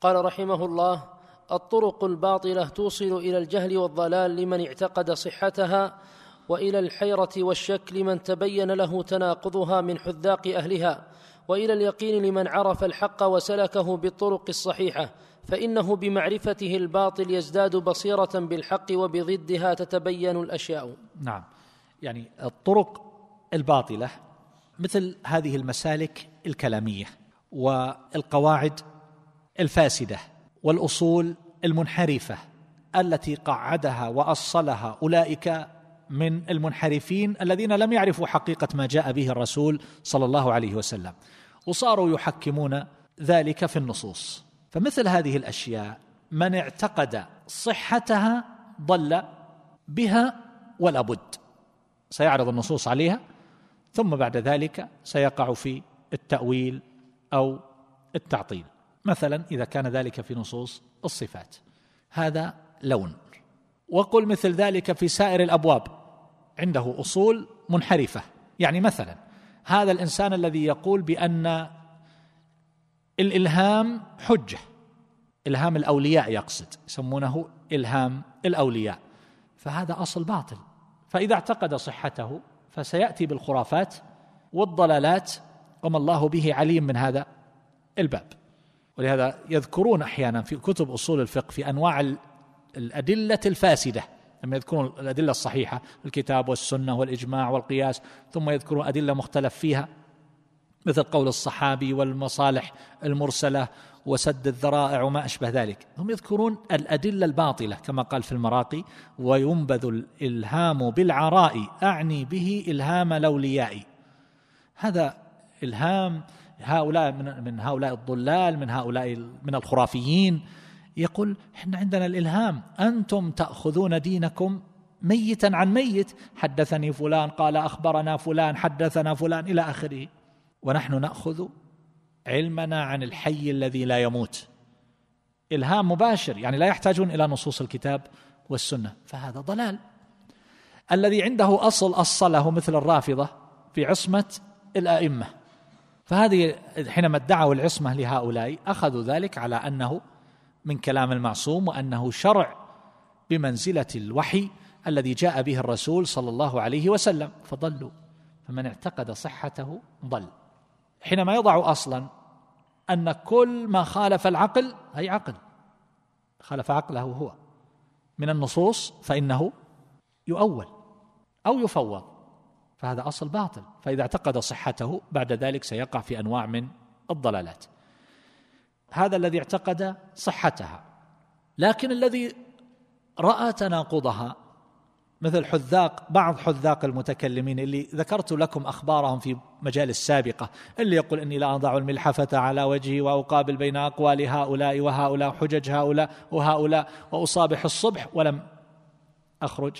قال رحمه الله: الطرق الباطلة توصل إلى الجهل والضلال لمن اعتقد صحتها، وإلى الحيرة والشك لمن تبين له تناقضها من حذاق أهلها، وإلى اليقين لمن عرف الحق وسلكه بالطرق الصحيحة، فإنه بمعرفته الباطل يزداد بصيرة بالحق، وبضدها تتبين الأشياء. نعم، يعني الطرق الباطلة مثل هذه المسالك الكلامية والقواعد الفاسدة والأصول المنحرفة التي قعدها وأصلها أولئك من المنحرفين الذين لم يعرفوا حقيقة ما جاء به الرسول صلى الله عليه وسلم، وصاروا يحكمون ذلك في النصوص. فمثل هذه الأشياء من اعتقد صحتها ضل بها ولا بد، سيعرض النصوص عليها ثم بعد ذلك سيقع في التأويل أو التعطيل. مثلا إذا كان ذلك في نصوص الصفات هذا لون، وقل مثل ذلك في سائر الأبواب عنده أصول منحرفة. يعني مثلا هذا الإنسان الذي يقول بأن الإلهام حجة، إلهام الأولياء يقصد، يسمونه إلهام الأولياء، فهذا أصل باطل. فإذا اعتقد صحته فسيأتي بالخرافات والضلالات وما الله به عليم من هذا الباب. ولهذا يذكرون أحيانا في كتب أصول الفقه في أنواع الأدلة الفاسدة، لما يذكرون الأدلة الصحيحة الكتاب والسنة والإجماع والقياس، ثم يذكرون أدلة مختلف فيها مثل قول الصحابي والمصالح المرسلة وسد الذرائع وما أشبه ذلك. هم يذكرون الأدلة الباطلة كما قال في المراقي: وينبذ الإلهام بالعراء، أعني به إلهام الأولياء. هذا إلهام هؤلاء من هؤلاء الضلال، من هؤلاء من الخرافيين. يقول: إحنا عندنا الإلهام، أنتم تأخذون دينكم ميتا عن ميت، حدثني فلان قال أخبرنا فلان حدثنا فلان إلى آخره، ونحن نأخذ علمنا عن الحي الذي لا يموت. إلهام مباشر، يعني لا يحتاجون إلى نصوص الكتاب والسنة، فهذا ضلال. الذي عنده أصله مثل الرافضة في عصمة الأئمة، فهذه حينما ادعوا العصمة لهؤلاء أخذوا ذلك على أنه من كلام المعصوم، وأنه شرع بمنزلة الوحي الذي جاء به الرسول صلى الله عليه وسلم، فضلوا. فمن اعتقد صحته ضل. حينما يضع أصلا أن كل ما خالف العقل، هي عقل خالف عقله هو من النصوص، فإنه يؤول أو يفوض، فهذا أصل باطل. فإذا اعتقد صحته بعد ذلك سيقع في أنواع من الضلالات. هذا الذي اعتقد صحتها. لكن الذي رأى تناقضها مثل بعض حذاق المتكلمين اللي ذكرت لكم أخبارهم في مجالس سابقة، اللي يقول إني لا أضع الملحفة على وجهي وأقابل بين أقوال هؤلاء وهؤلاء، حجج هؤلاء وهؤلاء، وأصابح الصبح ولم أخرج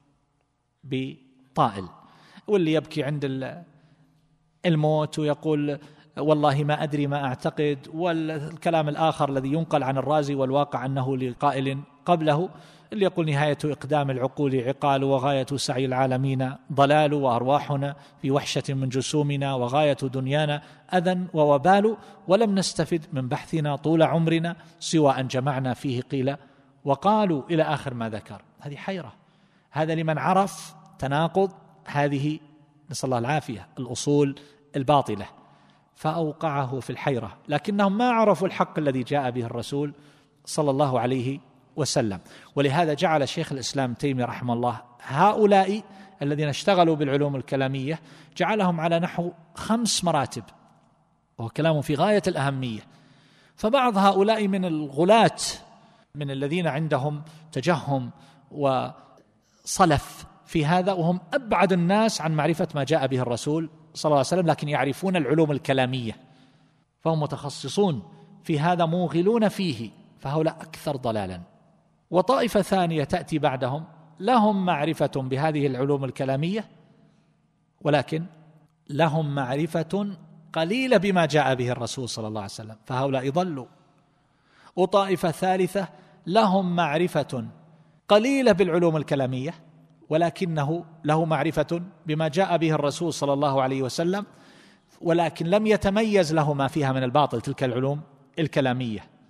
بطائل، واللي يبكي عند الموت ويقول والله ما أدري ما أعتقد، والكلام الآخر الذي ينقل عن الرازي والواقع أنه لقائل قبله، اللي يقول نهاية إقدام العقول عقال، وغاية سعي العالمين ضلال، وأرواحنا في وحشة من جسومنا، وغاية دنيانا أذى ووبال، ولم نستفد من بحثنا طول عمرنا سوى أن جمعنا فيه قيل وقالوا، إلى آخر ما ذكر. هذه حيرة، هذا لمن عرف تناقض هذه، نسأل الله العافية، الأصول الباطلة، فأوقعه في الحيرة، لكنهم ما عرفوا الحق الذي جاء به الرسول صلى الله عليه وسلم. ولهذا جعل شيخ الإسلام تيمية رحمه الله هؤلاء الذين اشتغلوا بالعلوم الكلامية جعلهم على نحو 5 مراتب، وهو كلام في غاية الأهمية. فبعض هؤلاء من الغلاة، من الذين عندهم تجهم وصلف في هذا، وهم أبعد الناس عن معرفة ما جاء به الرسول صلى الله عليه وسلم، لكن يعرفون العلوم الكلامية، فهم متخصصون في هذا موغلون فيه، فهؤلاء أكثر ضلالا. وطائفة ثانية تأتي بعدهم لهم معرفة بهذه العلوم الكلامية، ولكن لهم معرفة قليلة بما جاء به الرسول صلى الله عليه وسلم، فهؤلاء ضلوا. وطائفة ثالثة لهم معرفة قليلة بالعلوم الكلامية، ولكنه له معرفة بما جاء به الرسول صلى الله عليه وسلم، ولكن لم يتميز له ما فيها من الباطل، تلك العلوم الكلامية،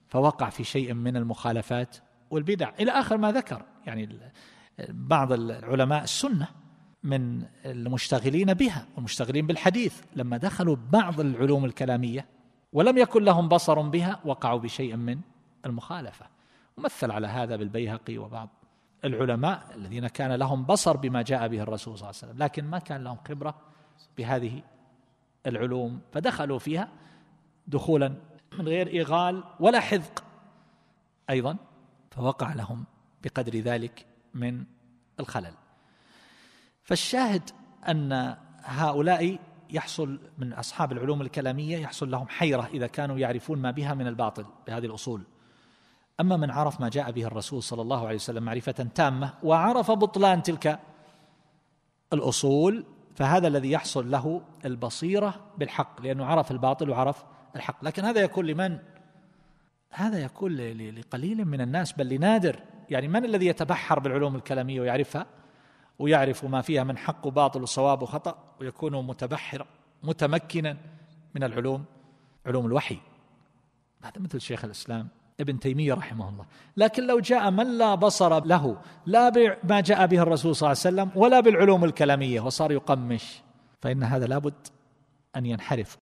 فوقع في شيء من المخالفات والبدع إلى آخر ما ذكر. يعني بعض العلماء السنة من المشتغلين بها والمشتغلين بالحديث لما دخلوا بعض العلوم الكلامية ولم يكن لهم بصر بها وقعوا بشيء من المخالفة. ومثل على هذا بالبيهقي وبعض العلماء الذين كان لهم بصر بما جاء به الرسول صلى الله عليه وسلم، لكن ما كان لهم خبرة بهذه العلوم، فدخلوا فيها دخولا من غير إغال ولا حذق أيضا، فوقع لهم بقدر ذلك من الخلل. فالشاهد أن هؤلاء يحصل من أصحاب العلوم الكلامية يحصل لهم حيرة إذا كانوا يعرفون ما بها من الباطل بهذه الأصول. أما من عرف ما جاء به الرسول صلى الله عليه وسلم معرفة تامة وعرف بطلان تلك الأصول، فهذا الذي يحصل له البصيرة بالحق، لأنه عرف الباطل وعرف الحق. لكن هذا يكون لمن؟ هذا يكون لقليل من الناس، بل لنادر. يعني من الذي يتبحر بالعلوم الكلامية ويعرفها ويعرف ما فيها من حق وباطل وصواب وخطأ ويكون متبحرا متمكنا من علوم الوحي؟ هذا مثل شيخ الإسلام ابن تيمية رحمه الله. لكن لو جاء من لا بصر له لا بما جاء به الرسول صلى الله عليه وسلم ولا بالعلوم الكلامية وصار يقمش، فإن هذا لابد أن ينحرف